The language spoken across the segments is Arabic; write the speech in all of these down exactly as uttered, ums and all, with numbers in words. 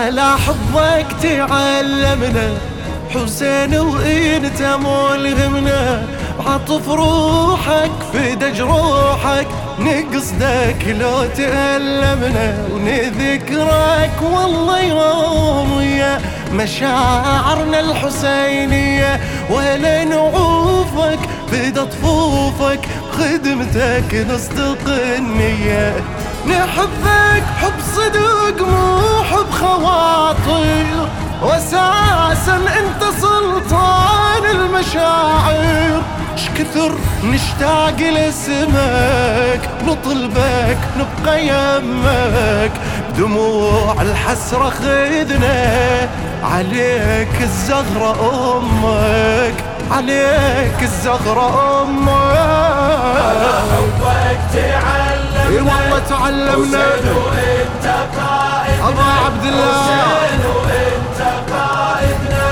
على حبك تعلمنا حسين وانت ملهمنا، بعطف روحك فدا جروحك نقصدك لو تألمنا، ونذكرك والله يوم يا مشاعرنا الحسينية، ولا نعوفك فدا طفوفك خدمتك نصدق النية، نحبك حب صدق مو حب خواطر، واساسا انت سلطان المشاعر، شكثر نشتاق لاسمك نطلبك نبقى يمك، بدموع الحسرة خذنا عليك الزغرة امك، عليك الزغرة امك. على حبك تعلمنا، اي والله تعلمنا حسين وانت قائدنا، ابا عبد الله حسين وانت قائدنا،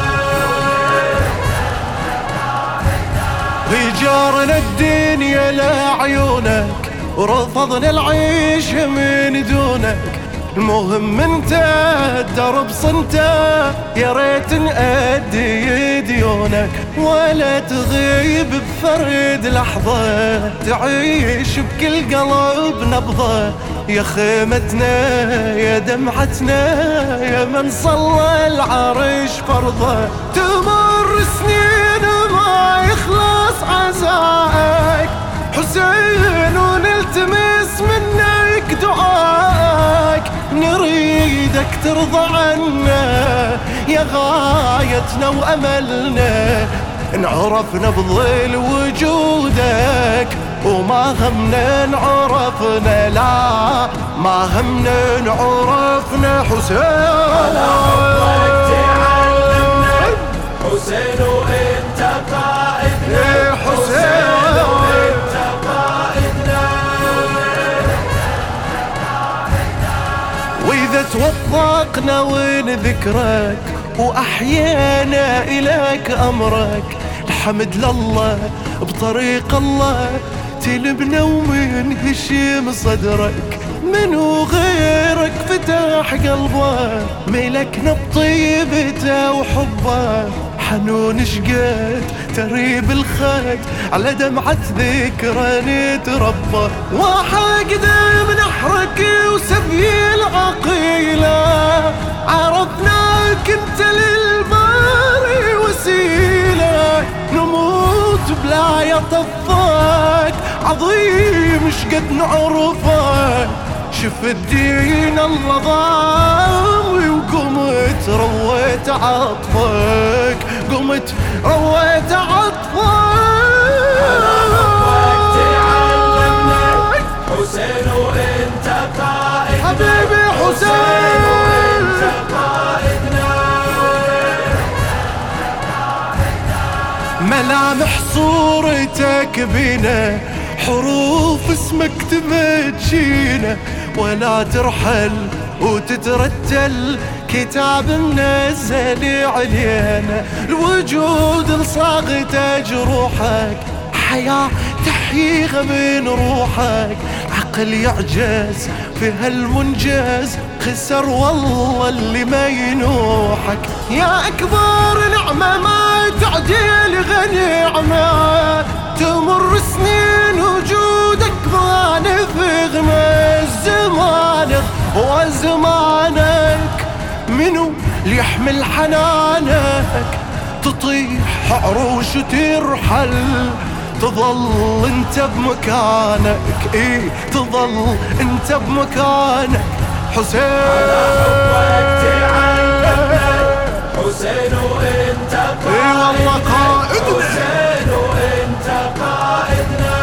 غيجارنا الدنيا لعيونك ورفضنا العيش من دونك، المهم انت الدرب صنته، يا ريت نأدي ديونك، ولا تغيب بفرد لحظة، تعيش بكل قلب نبضة، يا خيمتنا يا دمعتنا يا من صلى العرش فرضه، تمر سنين ما يخلص عزائك حسين، ونلتمس منك دعائك، نريدك ترضى عنا يا غايتنا وأملنا، نعرفنا بظل وجودك وما همنا نعرفنا، لا ما همنا نعرفنا حسين. على حبك تعلمنا حسين وانت قائدنا، يا حسين وانت قائدنا، وإذا توفقنا ونذكرك وأحيانا إليك أمرك، الحمد لله بطريق الله تلبنا ومنهشم صدرك، منو غيرك فتح قلبه ملكنا بطيبته وحبه، حنون شقد تريب الخد على دمعة ذكرى نتربى، وحقد من احرك وسبي العقيلة، عرفناك انت للباري وسيلة، نموت بلا يطفاك عظيم شقد نعرفك، شف الدين الله ضامي وقمت رويت عطفك، قمت رويت عطفك. على حبك تعلمنا حسين وانت قائدنا، حبيبي حسين وانت قائدنا، ملامح صورتك بينا، حروف اسمك تمجينا، ولا ترحل وتترتل كتاب منزل علينا، الوجود لصاغته جروحك، حياة تحييها من روحك، عقل يعجز في هالمنجز، خسر والله اللي ما ينوحك، يا أكبر نعمة ما تعديل غنيعمة، تمر سنين وجودك ما نفغ زمانك وزمانك، منو اللي يحمل حنانك، تطيح عروش وترحل، تظل انت بمكانك، ايه تظل انت بمكانك حسين. على حبك تعلمنا حسين وانت قائدنا، اي والله قائدنا، حسين وانت قائدنا،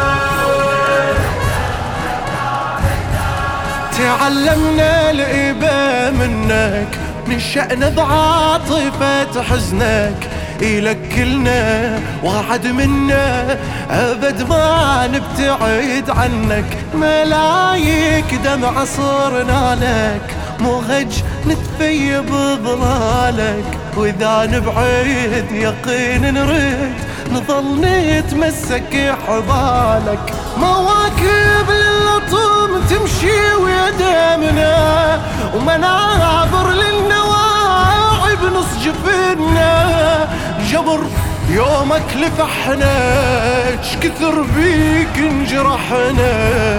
تعلمنا الإبا منك، نشأنا بعاطفة حزنك، إلك كلنا وعد منا أبد ما نبتعد عنك، ملايك دمع صرنا لك، مهج نتفي بظلالك، وإذا نبعد يقين نرد نظل نتمسك حبالك، مواكب للطم تمشي ويا دامنا، ومنابر للنوى بنص جفنا جبر يومك لفحنا، كثر بيك انجرحنا.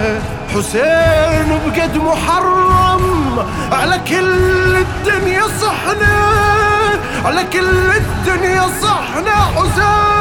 حسين بقد محرم على كل الدنيا صحنا، على كل الدنيا صحنا حسين.